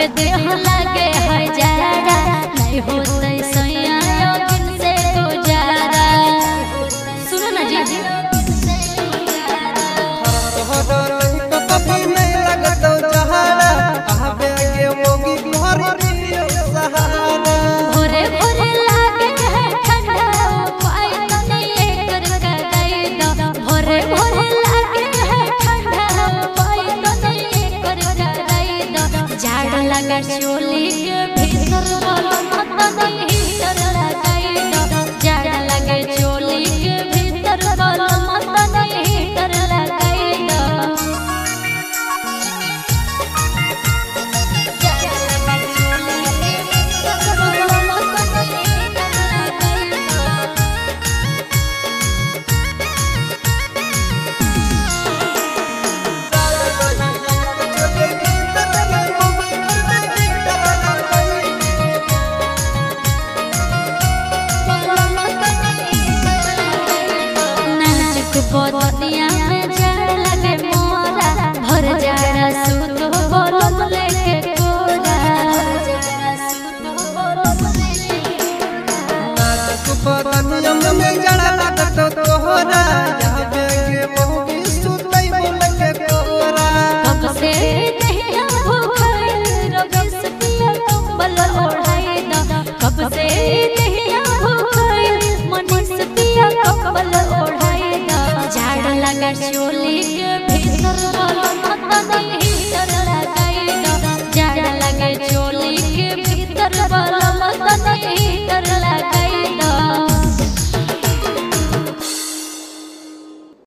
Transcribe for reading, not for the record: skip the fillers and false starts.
के देह लगे हजारा नहीं होते सैया योगिन से गुजारा। सुनो ना जी कभी नहीं लगतो जहारा आबे के मोगी घर दियो सहारा। भोरे भोरे लागे है ठंडा पाई तो नहीं कर गई दो। भोरे भोरे लागे है ठंडा पाई तो नहीं कर गई दो। झाड़ लगा चोली के भीतर बोलो मत नहीं हीटर लगाई दो। झाड़ लगे चोली के भीतर बोलो मत नहीं हीटर लगाई दो। दुनिया में जड़ लगे मोरा भर जाड़ा सूत बोलो लेके कोरा। दुनिया में जड़ लगतो तोहरा